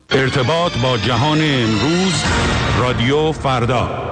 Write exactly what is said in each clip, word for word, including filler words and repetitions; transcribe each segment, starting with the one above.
ارتباط با جهان امروز، رادیو فردا.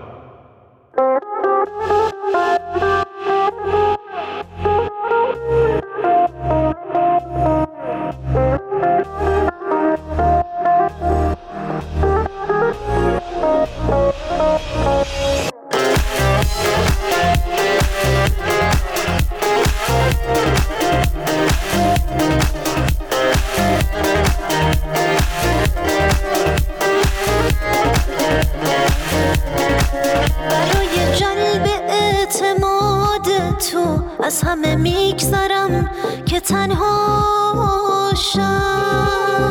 از همه میگذرم که تنها شم،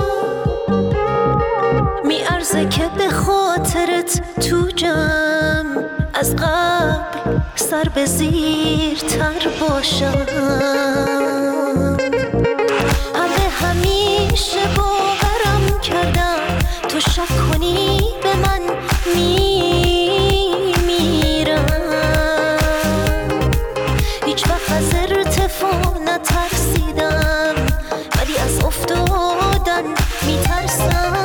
میارزه که به خاطرت تو جمع از قبل سر به زیر تر باشم. همه همیشه باورم کردم تو شک کنی به من میمیرم، هیچ وقت از ارتفاع نترسیدم ولی از افتادن میترسم.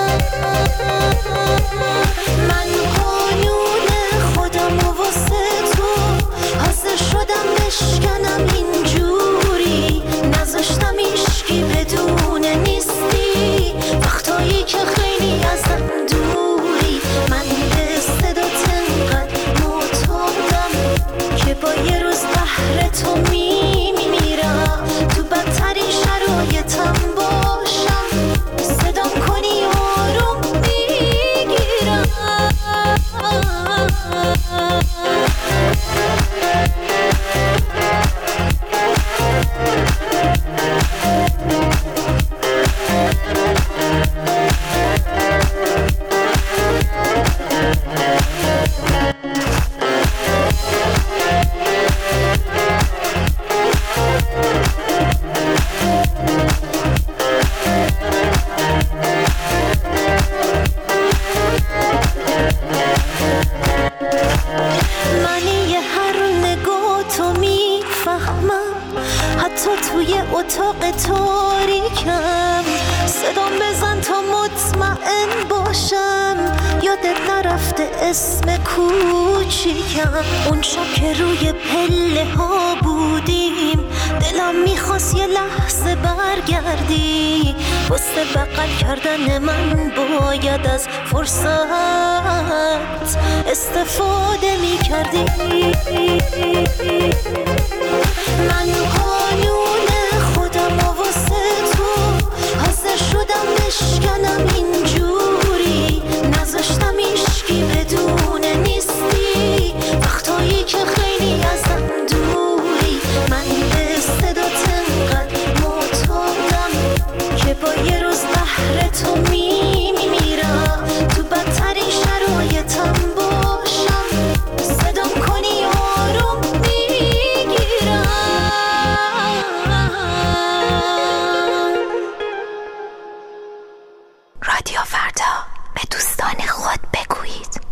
من قانون خودم و واسه تو حاضر شدم بشکنم اینجوری، نذاشتم ایشکی بدون نیستی وقتایی که خیلی ازم دوری. من به صدات انقدر معتادم که با یه روز بهر تو میمیرم، تو بدترین شرایطم باشم صدام کنی آروم میگیرم. توی اتاق تاریکم صدام بزن تا مطمئن باشم یادت نرفته اسم کوچیکم. اون شب که روی پله ها بودیم دلم میخواست یه لحظه برگردی، واسه بغل کردن من باید از فرصت استفاده میکردی. من قانون خودم و واسه تو حاضر شدم بشکنم اینجوری، نذاشتم ایشکی بدون نیستی وقتایی که خیلی ازم دوری. من به صدات انقدر معتادم که با یه روز بهر تو میمیرم، تو بدترین شرایطم باشم صدام کنی آروم میگیرم. رادیو فردا، به دوستان خود بگویید.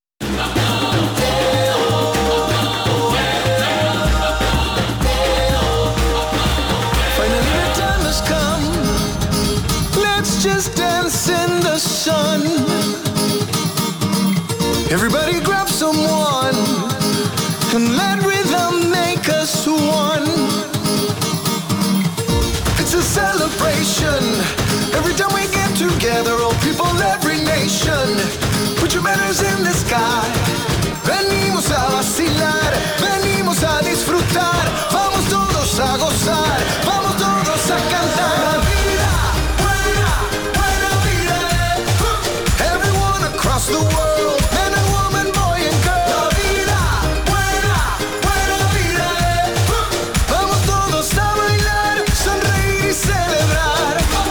Just dance in the sun. Everybody grab someone and let rhythm make us one. It's a celebration. Every time we get together, all people, every nation. Put your banners in the sky. Venimos a vacilar, venimos a disfrutar. Vamos todos a gozar, vamos todos a cantar. Across the world, man and woman, boy and girl. La vida, buena, buena vida. Vamos todos a bailar, sonreír y celebrar.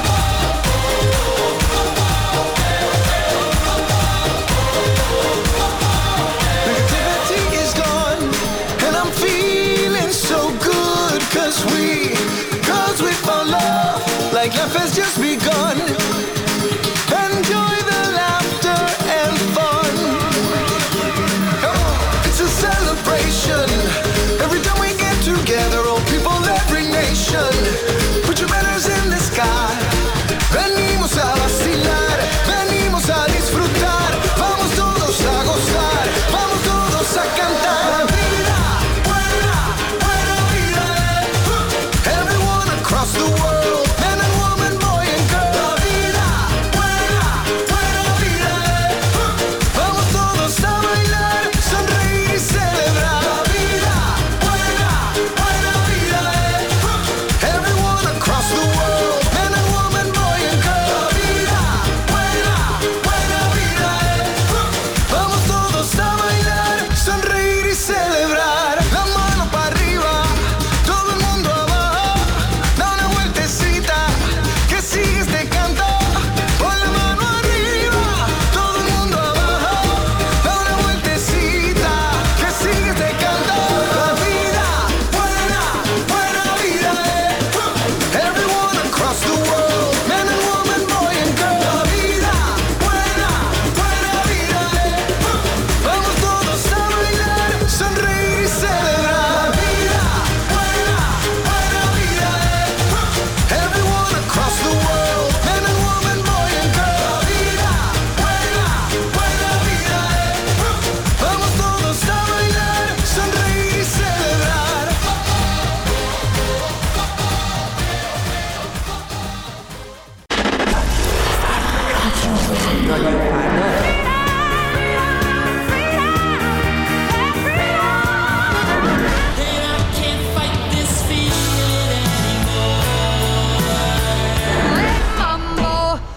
Negativity is gone, and I'm feeling so good. Cause we, cause we found love, like life has just begun. Enjoy the laughter and fun. Come on, it's a celebration. Every time we get together, all people, every nation. Put your banners in the sky. Venimos a vacilar.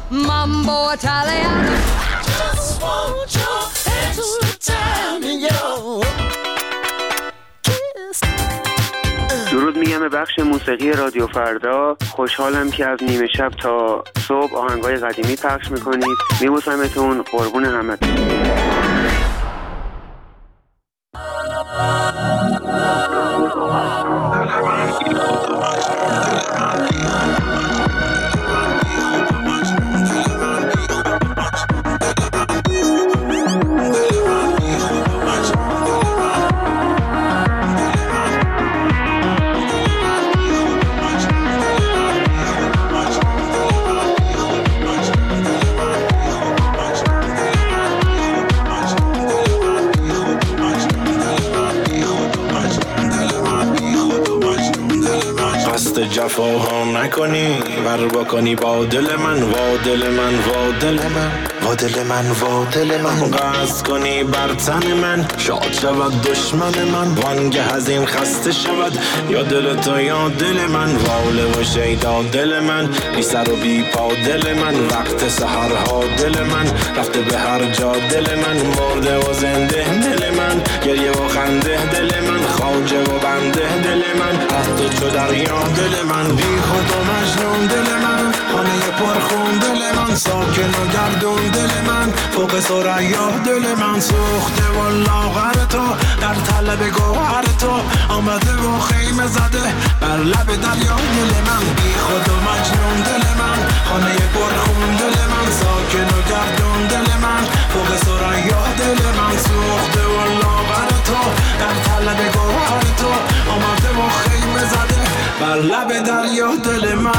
Mambo Italiano. Just want your extra time in your kiss. درود میگم به بخش موسیقی رادیو فردا. خوشحالم که از نیمه شب تا صبح آهنگای قدیمی پخش میکنید. میبوسمتون، قربون همتون. جفاها نکنی ور بکنی با دل من وا دل من وا دل من وا دل من وا دل من قصد کنی بر تن من شاد شود دشمن من وانگه از این خسته شود یا دل تو یا دل من واله و شیدا دل من بی سر و بی پا دل من وقت سحرها دل من رفته به هر جا دل من مرده و زنده دل من گریه و خنده دل من خواجه و بنده دل من از تو چو دریا دل من بی خود و مجنون دل من خانه پرخون دل من ساکن و گردون دل من فوق ثریا دل من سوخته و لاغر تو در طلب گوهر تو آمده و خیمه زده بر لب دریا دل من بی خود و مجنون دل من خانه پرخون دل من ساکن و گردون دل من فوق ثریا دل من سوخته و لاغر تو در طلب گوهر تو آمده و خیمه زده بر لب دریا دل من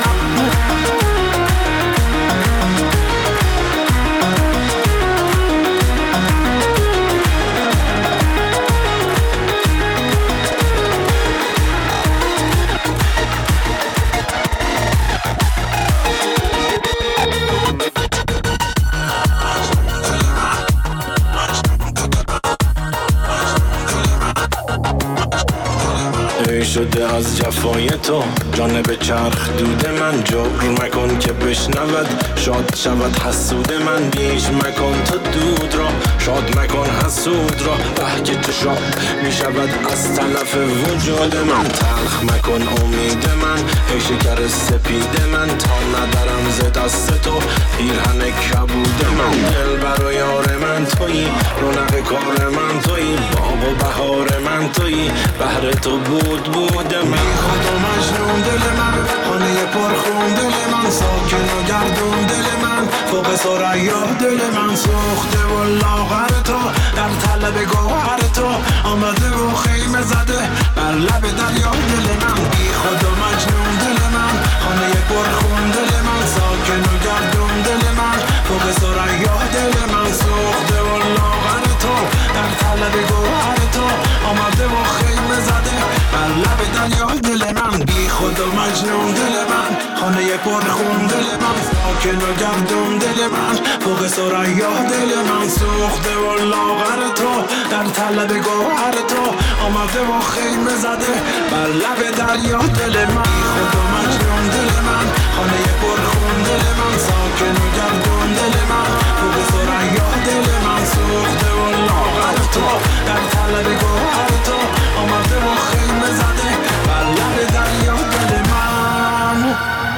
شده از جفای تو جانب چرخ دود من جبر مکن که بشنود شاد شود حسود من بیش مکن تو دود را شاد مکن حسود را به که تو شاد می شود از طرف وجود من تلخ مکن امید من ای شکر سپید من تا ندارم ز دست تو پیرهن کبود من دل بر و یار من تویی رونق کار من تویی باغ و بهار من تویی بهر تو بود بود من خود و مجنون دل من خانه پرخون دل من ساکن و گردون دل من فوق ثریا دل من سوخته و لاغر تو در طلب گوهر تو آمده و خیمه زده بر لب دریا دل من بی خود و مجنون دل من خانه پرخون دل من ساکن و گردون دل من فوق ثریا دل من سوخته و لاغر تو در طلب گوهر تو آمده و خیمه زده بر لب دریا دل من بی خود و مجنون دل من خانه پرخون دل من ساکن و گردون دل من فوق ثریا دل من سوخته و لاغر تو در طلب گوهر تو آمده و خیمه زده بر لب دریا دل من بی خود و مجنون دل من خانه پرخون دل من ساکن و گردون دل من فوق ثریا دل من سوخته و لاغر تو در طلب گوهر تو آمده و خیمه زده بر لب دریا دل من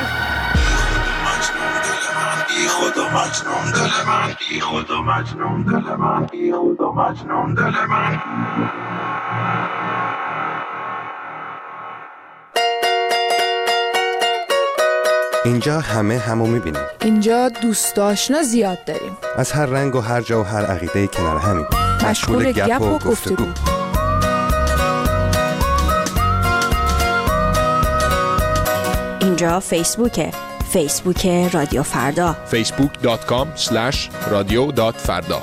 بی خود و مجنون دل من بی خود و مجنون دل من بی خود و مجنون دل من اینجا همه همو میبینیم. اینجا دوست آشنا زیاد داریم. از هر رنگ و هر جا و هر عقیده کنار همین. مشغول گپ و گفتگو. اینجا فیسبوکه. فیسبوک رادیو فردا. فیسبوک دات کام اسلش رادیو دات فردا.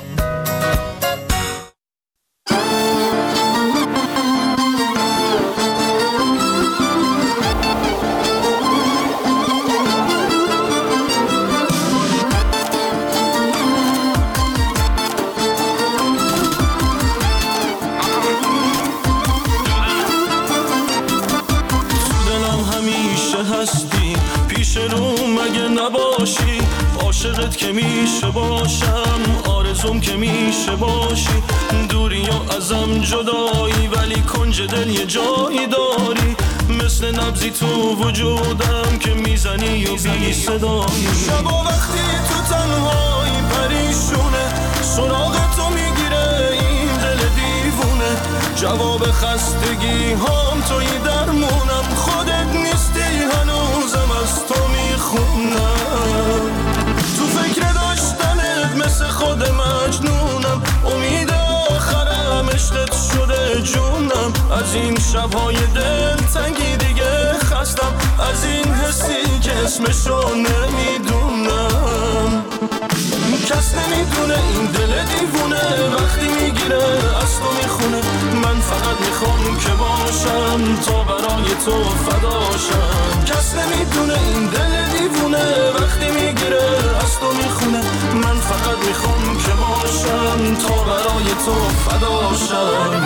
پیش رو مگه نباشی عاشقت که میشه باشم، آرزوم که میشه باشی، دوری یا ازم جدایی ولی کنج دل یه جایی داری، مثل نبضی تو وجودم که میزنی و بی صدایی. شبا وقتی تو تنهایی پریشونه، سراغ تو میگیره این دل دیوونه، جواب خستگی هام توی درمونم، خودت نیستی هنوزم از تو میخونم، تو فکر داشتنت مثل خود مجنونم، امید آخرم عشقت شده جونم، از این شبهای دل تنگی دیگه خستم، از این حسی که اسمشو نمیدونم، کس نمیدونه این دل دیوونه وقتی میگیره از تو میخونه، من فقط میخوام که باشم تا برای تو فداشم، کس نمیدونه این دل دیوونه وقتی میگیره از تو میخونه، من فقط میخوام که باشم تا برای تو فداشم.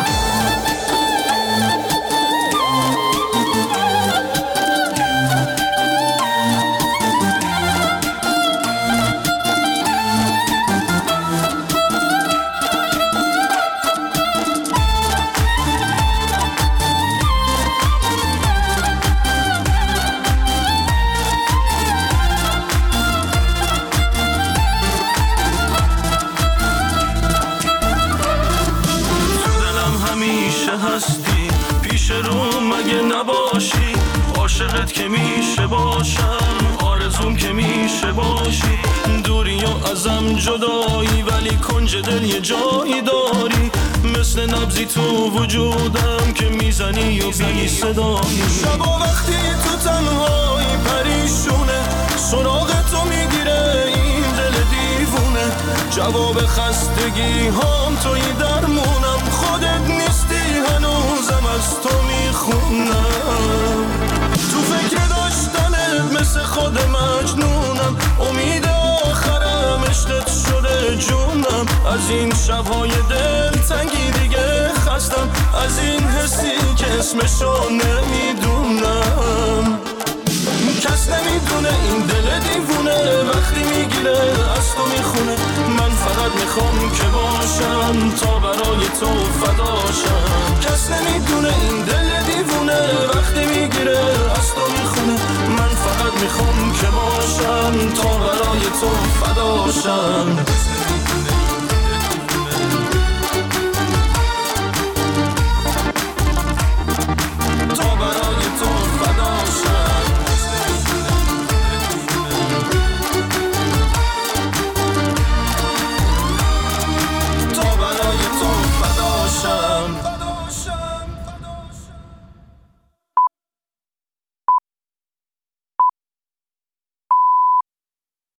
هستی پیش رو مگه نباشی، عاشقت که میشه باشم، آرزوم که میشه باشی، دوری و ازم جدایی ولی کنج دل یه جایی داری، مثل نبضی تو وجودم که میزنی و بی صدایی. شبا وقتی تو تنهایی پریشونه، سراغ تو میگیره این دل دیوونه، جواب خستگی هام توی درمونم، خودت نیستی هنوزم از تو میخونم، تو فکر داشتنت مثل خود مجنونم، امید آخرم عشقت شده جونم، از این شبهای دل تنگی دیگه خستم، از این حسی که اسمشو نمیدونم، کس نمیدونه این دل دیوونه وقتی میگیره از تو میخونه، من فقط میخوام که باشم تا برای تو فداشم، کس نمیدونه این دل دیوونه وقتی میگیره از تو میخونه، من فقط میخوام که باشم تا برای تو فداشم.